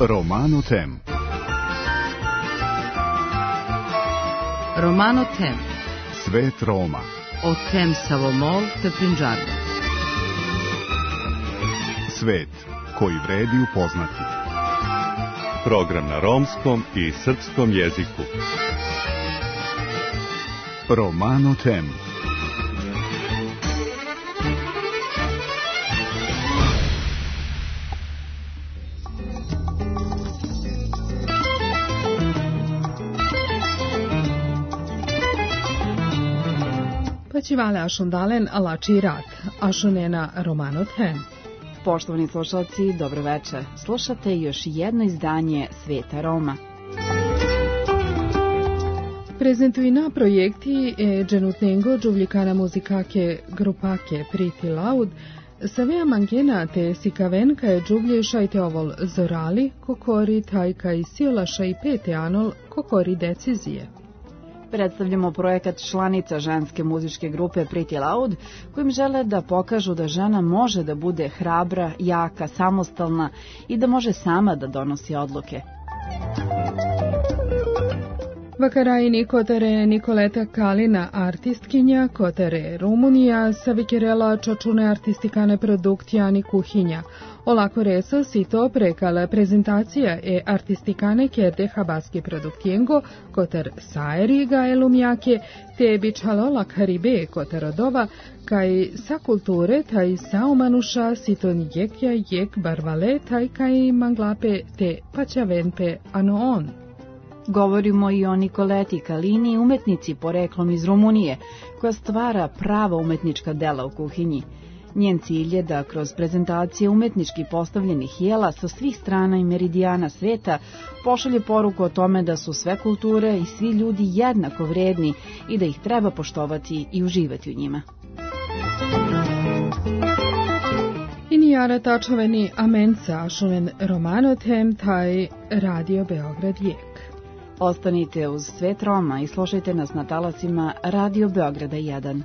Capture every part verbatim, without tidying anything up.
Romano Tem. Romano Tem. Svet Roma. O Tem Savomol te Prinđarda. Svet koji vredi upoznati. Program na romskom i srpskom jeziku. Romano Tem. Paćivale ašundalen alači rat, ašunena Romano Tem. Poštovani slušalci, dobro večer. Slušate još jedno izdanje Sveta Roma. Prezentuina projekti e Genutengo Giuvlicana muzikake grupake Priti Laud, savea mangena te sikavenka e Giuvlješa i te ovol zorali, kokori tajka i siolaša i pete anol, kokori decizije. Predstavljamo projekat članica ženske muzičke grupe Priti Laud, kojim žele da pokažu da žena može da bude hrabra, jaka, samostalna i da može sama da donosi odluke. Vakarajini kotere Nikoleta Kalina artistkinja, kotere Rumunija, savikerela čočune artistikane produktijani kuhinja. Olako reso si to prekala prezentacija e artistikane kerde habaski produktijengo, koter saeriga elumjake, te bičalola karibe koterodova, kaj sa kulture taj saumanuša siton jekja jek barvale taj kaj manglape te pačavenpe ano on. Govorimo i o Nikoleti Kalini, umetnici poreklom iz Rumunije, koja stvara prava umetnička dela u kuhinji. Njen cilj je da kroz prezentacije umetnički postavljenih jela sa svih strana i meridijana sveta pošalje poruku o tome da su sve kulture i svi ljudi jednako vredni i da ih treba poštovati i uživati u njima. Inijara tačoveni amenca ašunen Romano Tem taj Radio Beograd Vijek. Ostanite uz Svet Roma i slušajte nas na talasima Radio Beograda jedan.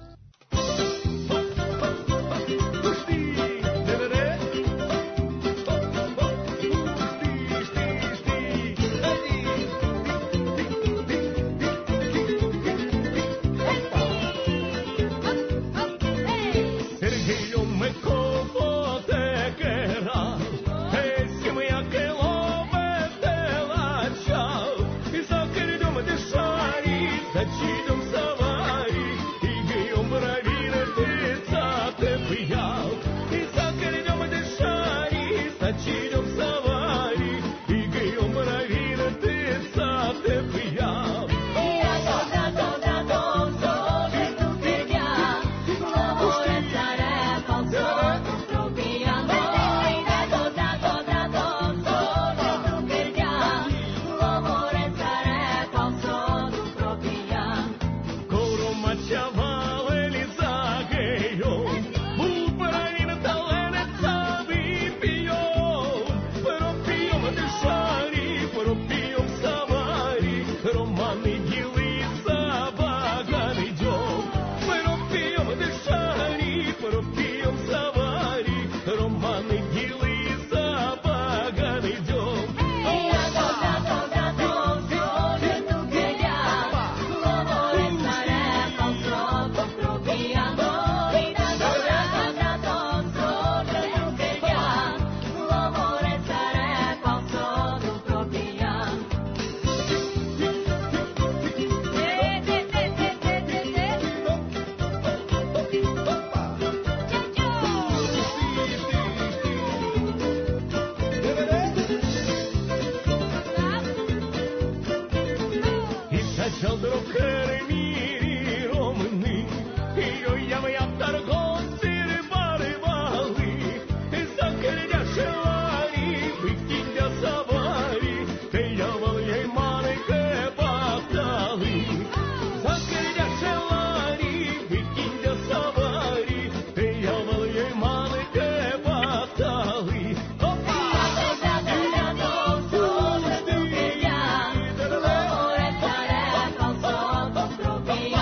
Yeah.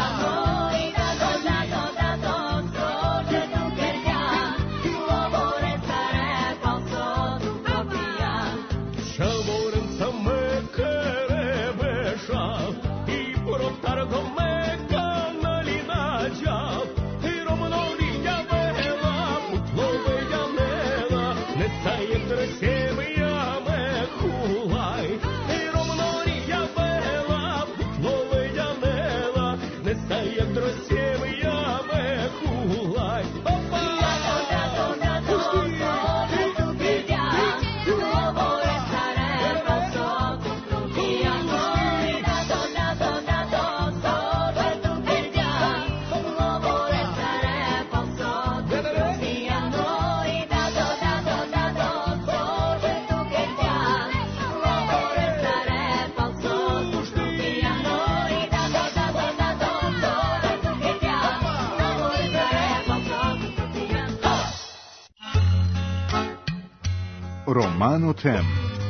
Romano Tem.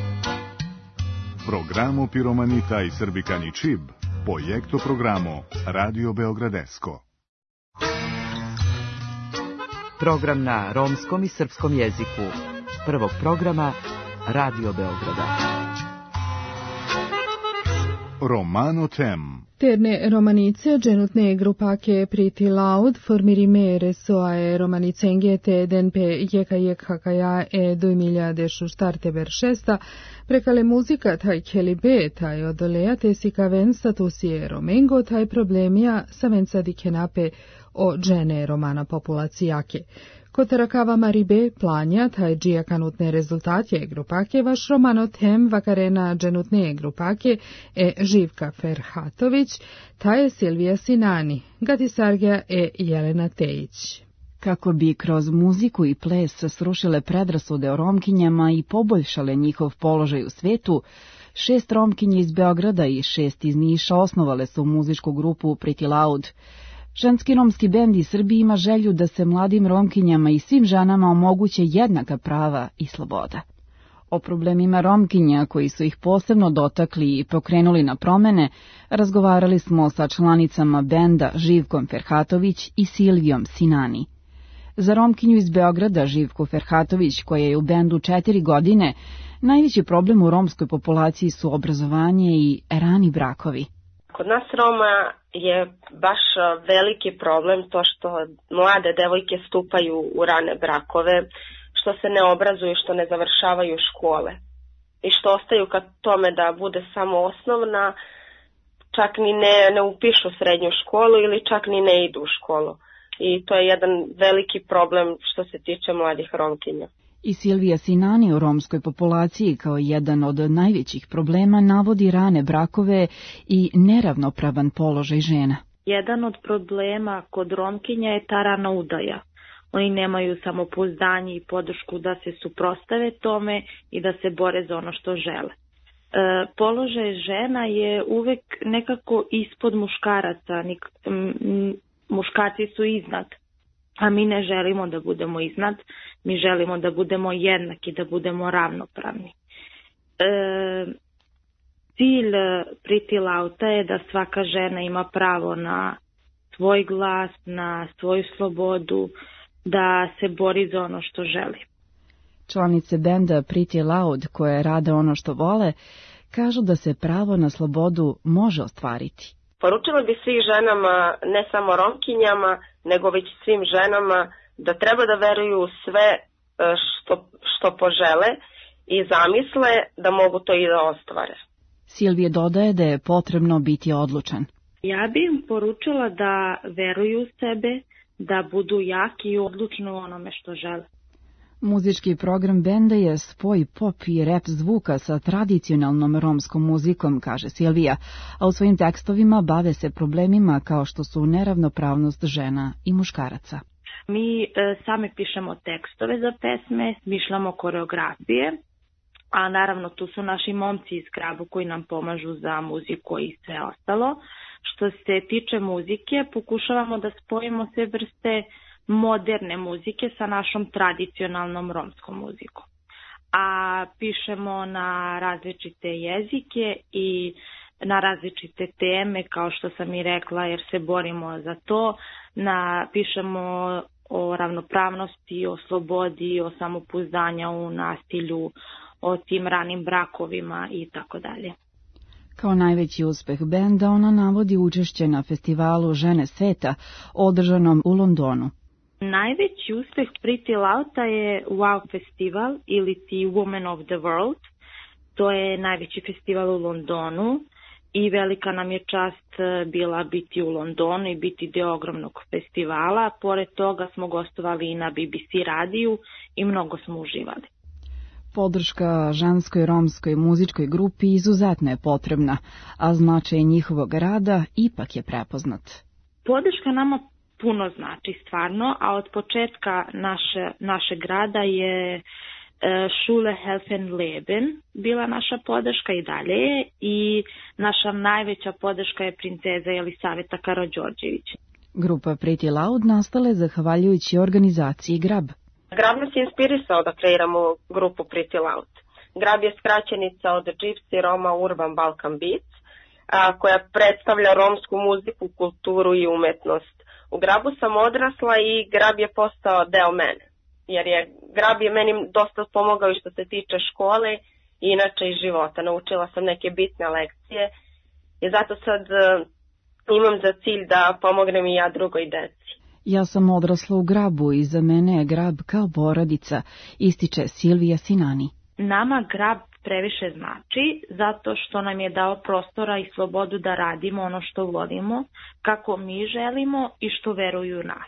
Programo Piromanita i Srbikani Čib, projekto programo Radio Beogradesko. Program na romskom i srpskom jeziku. Prvog programa Radio Beograda. Romano Tem. Terne romanice genutne grupake priti laud formirime soae romanicengete denpe jeka jekhakaja e duemiljadešuštarte veršesta prekale muzika taj kelibe taj odoleate sikaven statusie romengo taj problemija savenca dikenape o džene romana populacijake. Kotarakava maribe planja taj džija kanutne rezultatje grupake vaš Romano Tem vakarena dženutne grupake e Živka Ferhatović, taj je Silvija Sinani, Gatisargija e Jelena Tejić. Kako bi kroz muziku i ples srušile predrasude o Romkinjama i poboljšale njihov položaj u svetu, šest Romkinja iz Beograda i šest iz Niša osnovale su muzičku grupu Pretty Loud. Ženski romski bend iz Srbije ima želju da se mladim Romkinjama i svim ženama omoguće jednaka prava i sloboda. O problemima Romkinja koji su ih posebno dotakli i pokrenuli na promene, razgovarali smo sa članicama benda Živkom Ferhatović i Silvijom Sinani. Za Romkinju iz Beograda Živku Ferhatović, koja je u bendu četiri godine, najveći problem u romskoj populaciji su obrazovanje i rani brakovi. Kod nas Roma je baš veliki problem to što mlade devojke stupaju u rane brakove, što se ne obrazuju, što ne završavaju škole i što ostaju ka tome da bude samo osnovna, čak ni ne, ne upišu srednju školu ili čak ni ne idu u školu. I to je jedan veliki problem što se tiče mladih Romkinja. I Silvija Sinani u romskoj populaciji kao jedan od najvećih problema navodi rane brakove i neravnopravan položaj žena. Jedan od problema kod Romkinja je ta rana udaja. Oni nemaju samopouzdanje i podršku da se suprotstave tome i da se bore za ono što žele. E, položaj žena je uvek nekako ispod muškaraca, Nik, m, muškarci su iznad. A mi ne želimo da budemo iznad, mi želimo da budemo jednaki, da budemo ravnopravni. E, cilj Pretty Louda je da svaka žena ima pravo na svoj glas, na svoju slobodu, da se bori za ono što želi. Članice benda Pretty Loud, koje rade ono što vole, kažu da se pravo na slobodu može ostvariti. Poručila bi svih ženama, ne samo Romkinjama, nego već svim ženama, da treba da veruju u sve što, što požele i zamisle da mogu to i da ostvare. Silvija dodaje da je potrebno biti odlučan. Ja bih im poručila da veruju u sebe, da budu jaki i odlučni u onome što žele. Muzički program benda je spoj pop i rap zvuka sa tradicionalnom romskom muzikom, kaže Silvija, a u svojim tekstovima bave se problemima kao što su neravnopravnost žena i muškaraca. Mi e, sami pišemo tekstove za pesme, smišljamo koreografije, a naravno tu su naši momci iz Krabu koji nam pomažu za muziku i sve ostalo. Što se tiče muzike, pokušavamo da spojimo sve vrste moderne muzike sa našom tradicionalnom romskom muzikom. A pišemo na različite jezike i na različite teme, kao što sam i rekla, jer se borimo za to. Na, pišemo o ravnopravnosti, o slobodi, o samopouzdanju u nasilju, o tim ranim brakovima i tako dalje. Kao najveći uspeh benda ona navodi učešće na festivalu Žene sveta, održanom u Londonu. Najveći uspeh Pretty Louda je Wow festival ili ti Women of the World. To je najveći festival u Londonu i velika nam je čast bila biti u Londonu i biti deo ogromnog festivala. Pored toga smo gostovali i na B B C radiju i mnogo smo uživali. Podrška ženskoj romskoj muzičkoj grupi izuzetno je potrebna, a značaj njihovog rada ipak je prepoznat. Podrška nama puno znači stvarno, a od početka naše, našeg rada je Schule Helfen Leben bila naša podrška i dalje i naša najveća podrška je princeza Jelisaveta Karađorđević. Grupa Pretty Loud nastala je zahvaljujući organizaciji Grab. Grab nas je inspirisao da kreiramo grupu Pretty Loud. Grab je skraćenica od Gypsy Roma Urban Balkan Beats, a, koja predstavlja romsku muziku, kulturu i umetnost. U Grabu sam odrasla i Grab je postao deo mene, jer je Grab je meni dosta pomogao i što se tiče škole i inače i života. Naučila sam neke bitne lekcije i zato sad uh, imam za cilj da pomognem i ja drugoj deci. Ja sam odrasla u Grabu i za mene je Grab kao porodica, ističe Silvija Sinani. Nama Grab previše znači zato što nam je dao prostora i slobodu da radimo ono što volimo, kako mi želimo i što veruju u nas.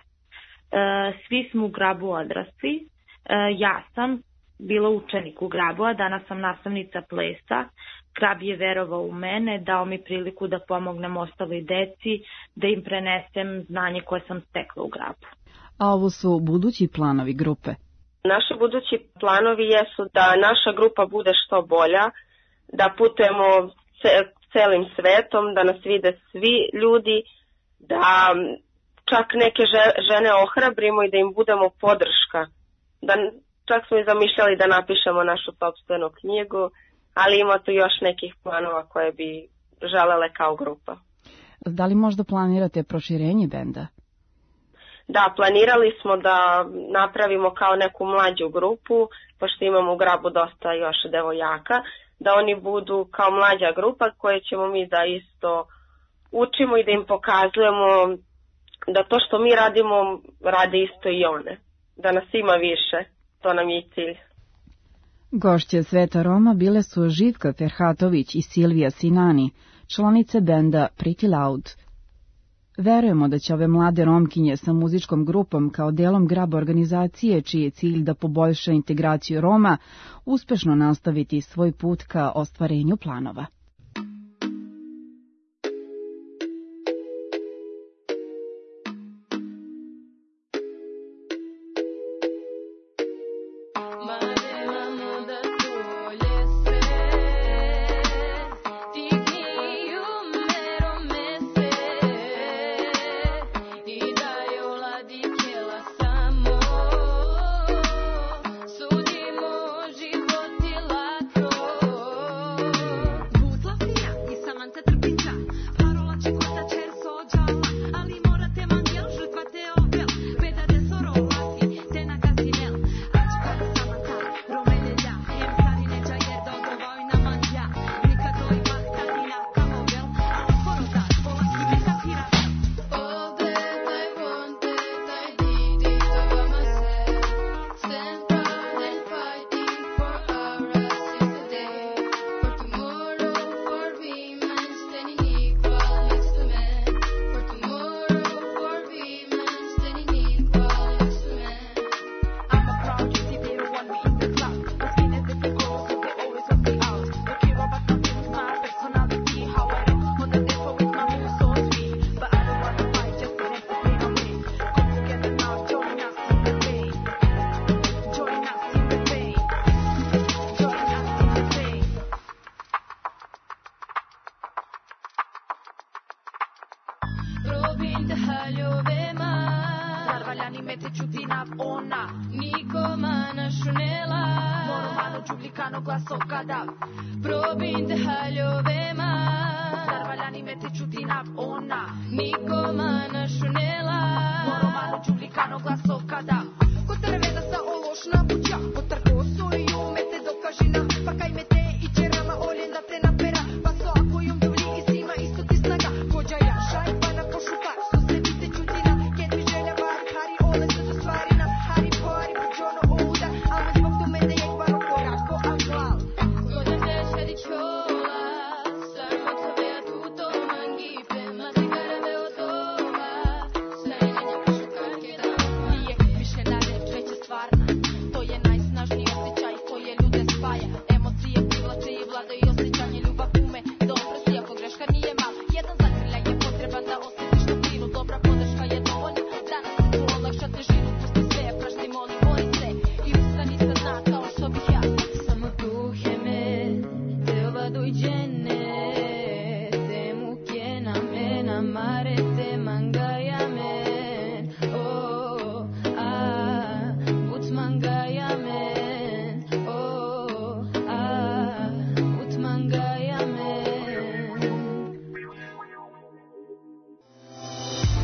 E, svi smo u Grabu odrasli, e, ja sam bila učenik u Grabu, a danas sam nastavnica plesa. Grab je verovao u mene, dao mi priliku da pomognem ostaloj deci, da im prenesem znanje koje sam stekla u Grabu. A ovo su budući planovi grupe? Naši budući planovi jesu da naša grupa bude što bolja, da putujemo celim svetom, da nas vide svi ljudi, da čak neke žene ohrabrimo i da im budemo podrška. Da, čak smo i zamišljali da napišemo našu sopstvenu knjigu, ali ima tu još nekih planova koje bi želele kao grupa. Da li možda planirate proširenje benda? Da, planirali smo da napravimo kao neku mlađu grupu, pošto imamo u Grabu dosta još devojaka, da oni budu kao mlađa grupa koje ćemo mi da isto učimo i da im pokazujemo da to što mi radimo, rade isto i one. Da nas ima više, to nam je i cilj. Gošće Sveta Roma bile su Živka Ferhatović i Silvija Sinani, članice benda Pretty Loud. Verujemo da će ove mlade Romkinje sa muzičkom grupom kao delom Grab organizacije, čiji je cilj da poboljša integraciju Roma, uspešno nastaviti svoj put ka ostvarenju planova. Potrko su i umete do kažina, pa kaj me te i čerama oljen da te napera, pa so ako jum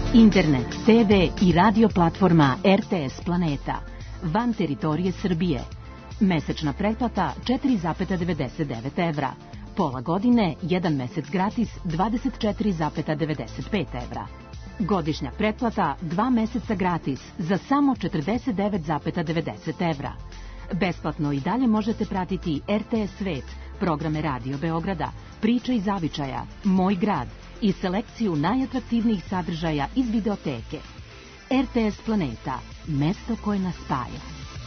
Internet, te ve i radio platforma R T S Planeta. Van teritorije Srbije. Mesečna pretplata četiri zarez devedeset devet evra. Pola godine, jedan mesec gratis, dvadeset četiri zarez devedeset pet evra. Godišnja pretplata, dva meseca gratis, za samo četrdeset devet zarez devedeset evra. Besplatno i dalje možete pratiti R T S Svet, programe Radio Beograda, Priče iz zavičaja, Moj grad i selekciju najatraktivnijih sadržaja iz videoteke. R T S Planeta, mesto koje nas spaja.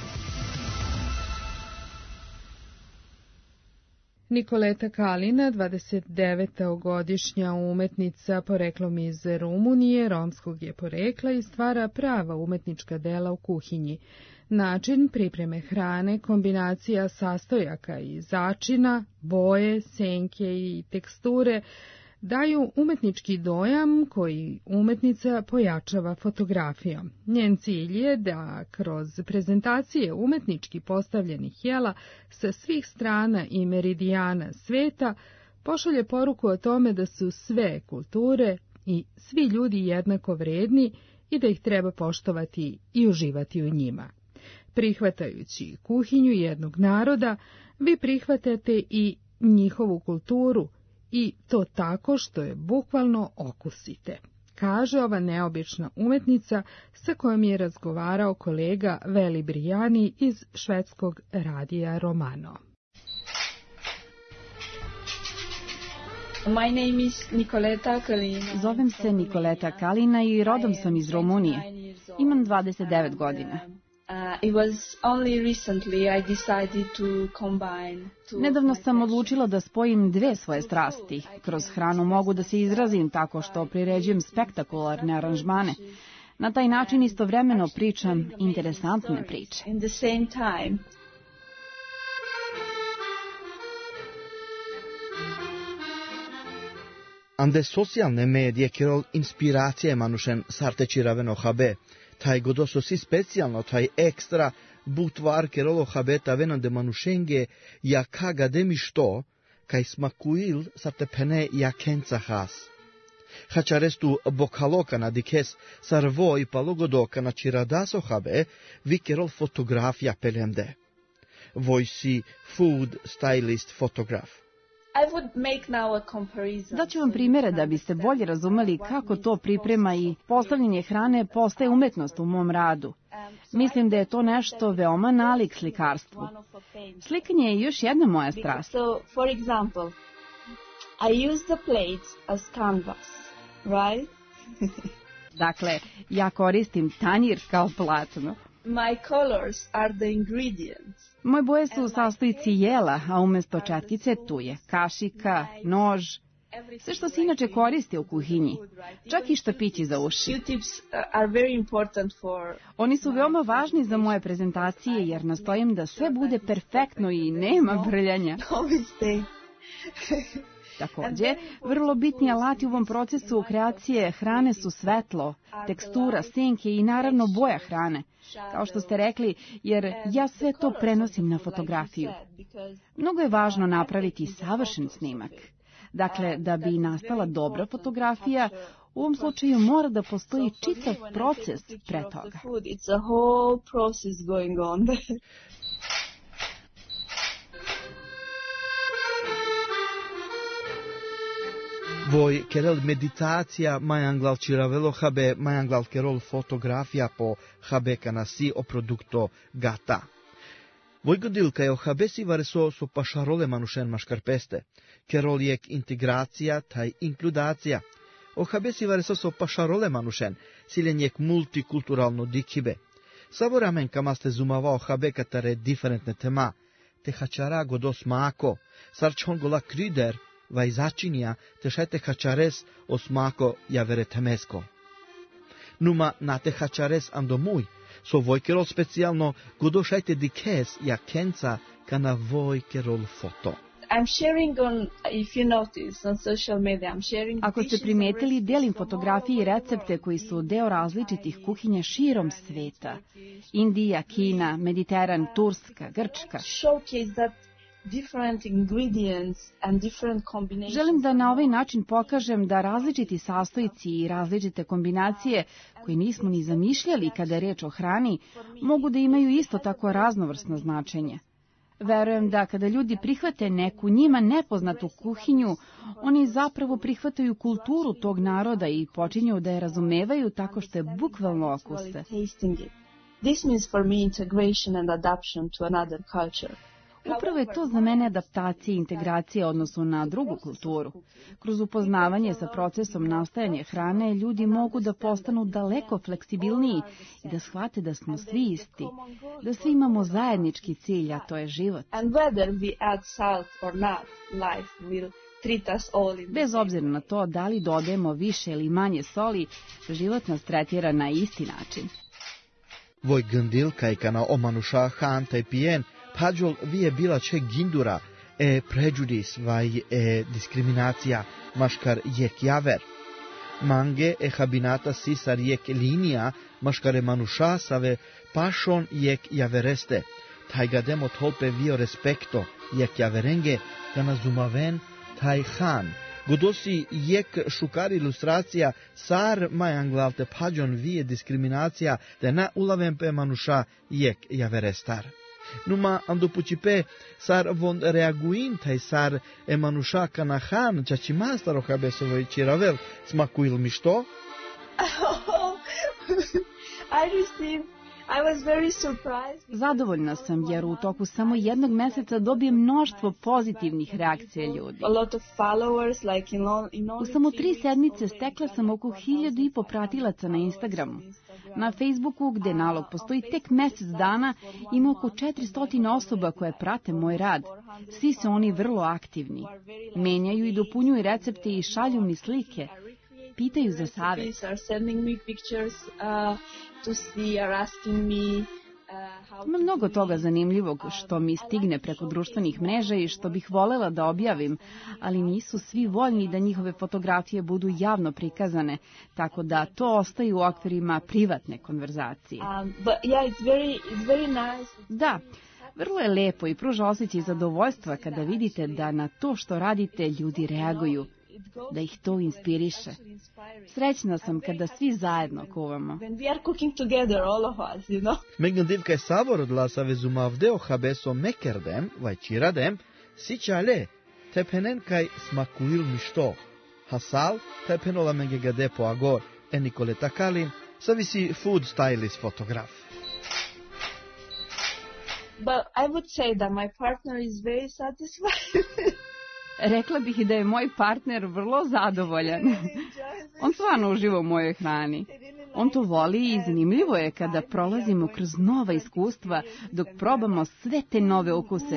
Nikoleta Kalina, dvadeset devetogodišnja umetnica poreklom iz Rumunije, romskog je porekla i stvara prava umetnička dela u kuhinji. Način pripreme hrane, kombinacija sastojaka i začina, boje, senke i teksture daju umetnički dojam koji umetnica pojačava fotografijom. Njen cilj je da kroz prezentacije umetnički postavljenih jela sa svih strana i meridijana sveta pošalje poruku o tome da su sve kulture i svi ljudi jednako vredni i da ih treba poštovati i uživati u njima. Prihvatajući kuhinju jednog naroda, vi prihvatate i njihovu kulturu, i to tako što je bukvalno okusite, kaže ova neobična umetnica sa kojom je razgovarao kolega Veli Brijani iz švedskog radija Romano. My name is Nikoleta Kalina. Zovem se Nikoleta Kalina i rodom sam iz Rumunije. Imam dvadeset devet godina. Nedavno sam odlučila da spojim dve svoje strasti. Kroz hranu mogu da se izrazim tako što priređujem spektakularne aranžmane. Na taj način istovremeno pričam interesantne priče. Ande socijalne medije kerol inspiracije manušen sarte raveno habe. Taj godoso si specijalno, taj ekstra butvar kerolo habeta venan de manušenge ja kaga demi što, kaj smakuil sarte pene ja kenca has. Hačarestu bokaloka na dikes sarvo i palogodoka na čiradaso habe, vi kerol fotografija pelemde. Voj si food stylist fotograf. Daću vam primjere da biste bolje razumeli kako to priprema i postavljanje hrane postaje umetnost u mom radu. Mislim da je to nešto veoma nalik slikarstvu. Slikanje je još jedna moja strast. Dakle, ja koristim tanjir kao platno. My colors are the ingredients. Moje boje su sastojci jela, a umjesto četkice tu je kašika, nož, sve što se inače koristi u kuhinji, čak i štapići za uši. Oni su veoma važni za moje prezentacije jer nastojim da sve bude perfektno i nema brljanja. Također, vrlo bitni alati u ovom procesu kreacije hrane su svetlo, tekstura, senke i naravno boja hrane, kao što ste rekli, jer ja sve to prenosim na fotografiju. Mnogo je važno napraviti savršen snimak. Dakle, da bi nastala dobra fotografija, u ovom slučaju mora da postoji čitav proces pre toga. Voj kerel meditacija majanglal čiravelo habe majanglal kerol fotografija po habe kanasi o produkto gata. Voj godilka je o habe si vareso so pašarole manušen maškarpeste. Kerol jek integracija taj inkludacija. O habe si vareso so pašarole manušen silen jek multikulturalno dikibe. Savoramen kamaste zumavao habe katare diferentne tema. Te hačara godos mako, sarčongola kryder, vaj začinja te šajte hačares osmako javere temesko. Numa na te hačares ando muj, so vojkerol specijalno godo šajte dikes ja kenca kana vojkerol foto. Ako ste primetili, delim fotografije i recepte koji su deo različitih kuhinja širom sveta. Indija, Kina, Mediteran, Turska, Grčka. different ingredients and different combinations. Želim da na ovaj način pokažem da različiti sastojci i različite kombinacije, koje nismo ni zamišljali kada je reč o hrani, mogu da imaju isto tako raznovrsno značenje. Verujem da kada ljudi prihvate neku njima nepoznatu kuhinju, oni zapravo prihvataju kulturu tog naroda i počinju da je razumevaju tako što je bukvalno okuse. This means for me integration and adaptation to another culture. Upravo je to za mene adaptacija i integracija odnosu na drugu kulturu. Kroz upoznavanje sa procesom nastajanja hrane, ljudi mogu da postanu daleko fleksibilniji i da shvate da smo svi isti, da svi imamo zajednički cilj, a to je život. And whether we add salt or not, life will treat us all in Bez obzira na to da li dodajemo više ili manje soli, život nas tretira na isti način. Voi gândil că ca na omanusha han taipien, pajol vie bila ce gindura e prejudis vai e discriminația mașcar jek javer. Mange e habinata sisar jek linija mașcare manusha save pašon jek javereste. Tajgademo tolpe vio respekto jek javerenge kana zumaven taj han. Godosi jek šukar ilustracija sar majanglalte pajon vie diskriminacija de na ulaven pe manusha jek javerestar. Numa andopucipe sar von reaguin taj sar e manusha kanahan čači mastaro habesovoj čiravel smakuil mi što? I received I was very surprised. Zadovoljna sam jer u toku samo jednog meseca dobijem mnoštvo pozitivnih reakcija ljudi. A lot of followers, like in all, in all U samo tri sedmice stekla sam oko hiljadu i po pratilaca na Instagramu. Na Facebooku, gde nalog postoji tek mesec dana, ima oko četiristo osoba koje prate moj rad. Svi su oni vrlo aktivni. Menjaju i dopunjuju recepte i šalju mi slike. Pitaju za savjet. Ima mnogo toga zanimljivog što mi stigne preko društvenih mreža i što bih volela da objavim, ali nisu svi voljni da njihove fotografije budu javno prikazane, tako da to ostaje u okvirima privatne konverzacije. Da, vrlo je lepo i pruža osjećaj zadovoljstva kada vidite da na to što radite ljudi reaguju, da ih to inspiriše. Srećna sam kada svi zajedno kuvamo. Megândiv că savorul la savezumavdeo habeso mekerdem, vai ciradem, sichale, tepenen kai smakuil mišto. Hasal, tepenola mengegadepo agor, e Nicoleta Kalin, savisi food stylist fotograf. But I would say that my partner is very satisfied. Rekla bih da je moj partner vrlo zadovoljan. On stvarno uživa u mojoj hrani. On to voli i zanimljivo je kada prolazimo kroz nova iskustva dok probamo sve te nove ukuse.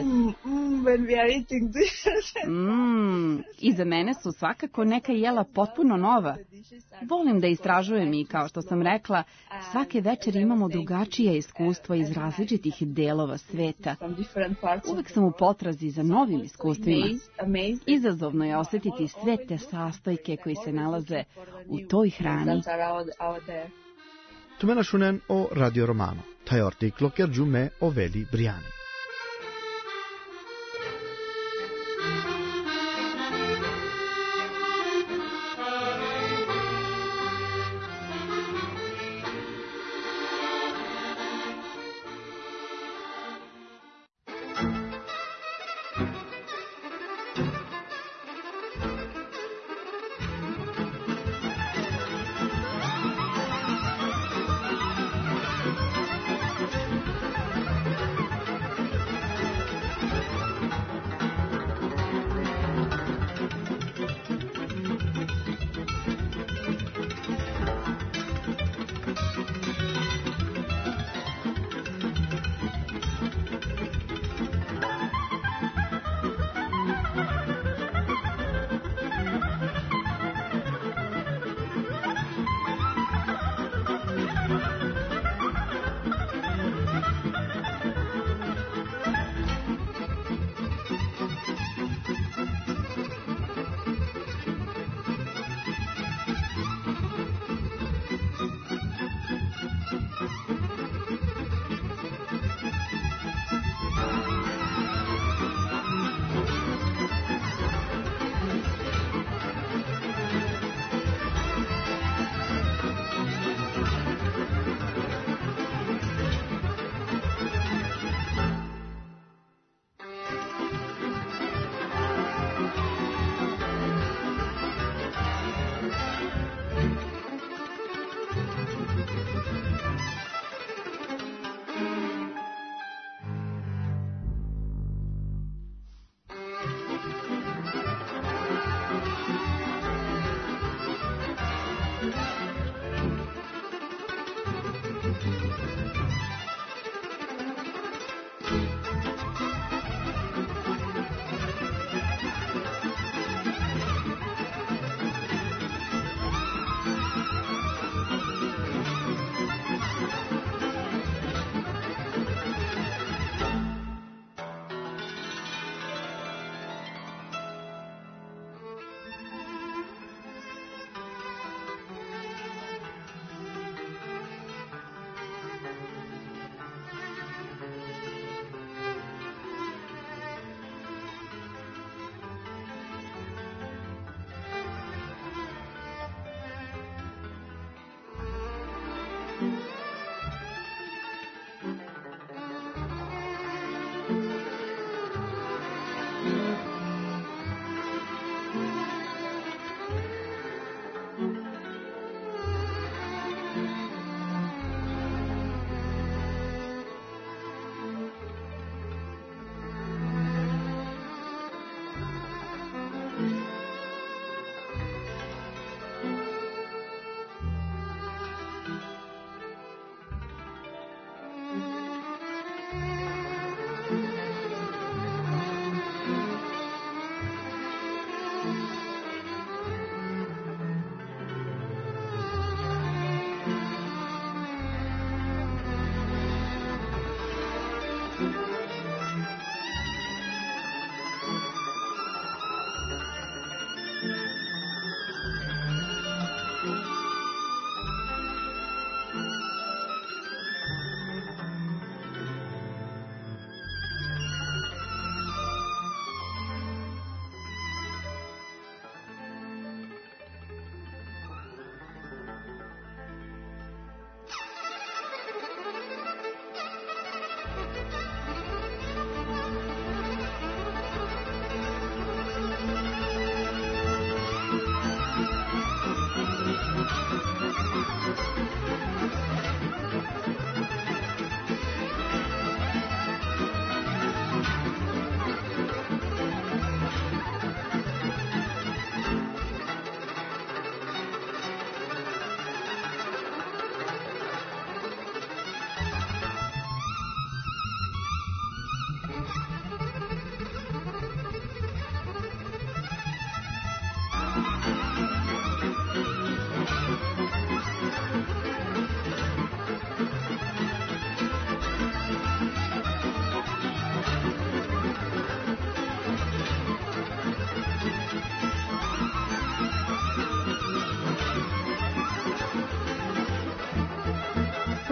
Mm, I za mene su svakako neka jela potpuno nova. Volim da istražujem i, kao što sam rekla, svake večeri imamo drugačija iskustva iz različitih delova sveta. Uvek sam u potrazi za novim iskustvima. Izazovno je osjetiti sve te sastojke koji se nalaze u toj hrani. Tu me nashunen o Radio Romano. Taj artiklo ker giume o Veli Briani.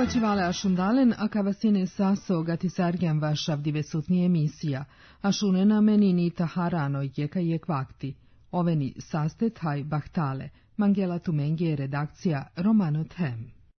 Pačivale ašundalen, a kavasine saso gatisargjan vašav divesutni emisija, ašunena menini taharano jeka jek vakti, oveni sastet haj bahtale, Mangela Tumenge redakcija Romano Them.